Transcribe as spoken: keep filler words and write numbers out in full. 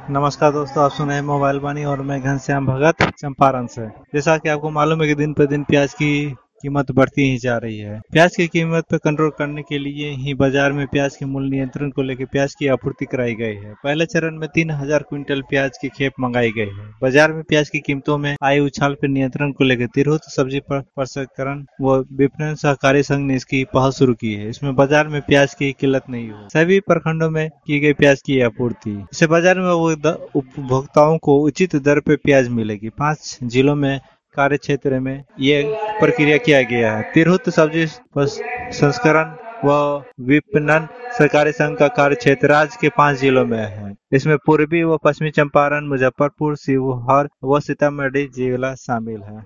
नमस्कार दोस्तों, आप सुन रहे हैं मोबाइल वाणी और मैं घनश्याम भगत चंपारण से। जैसा कि आपको मालूम है कि दिन पर दिन प्याज की कीमत बढ़ती ही जा रही है। प्याज की कीमत पर कंट्रोल करने के लिए ही बाजार में प्याज के मूल्य नियंत्रण को लेकर प्याज की आपूर्ति कराई गई है। पहले चरण में तीन हजार क्विंटल प्याज की खेप मंगाई गई है। बाजार में प्याज की कीमतों में आए उछाल पर नियंत्रण को लेकर तिरहुत सब्जी प्रसंस्करण व विपणन सहकारी संघ ने इसकी पहल शुरू की है। इसमें बाजार में प्याज की किल्लत नहीं हो, सभी प्रखंडों में की गई प्याज की आपूर्ति। इसे बाजार में वो द- उपभोक्ताओं को उचित दर पर प्याज मिलेगी। पांच जिलों में कार्य क्षेत्र में ये प्रक्रिया किया गया है। तिरहुत सब्जी संस्करण व विपणन सहकारी संघ का कार्य क्षेत्र राज्य के पांच जिलों में है। इसमें पूर्वी व पश्चिमी चंपारण, मुजफ्फरपुर, शिवहर व सीतामढ़ी जिला शामिल है।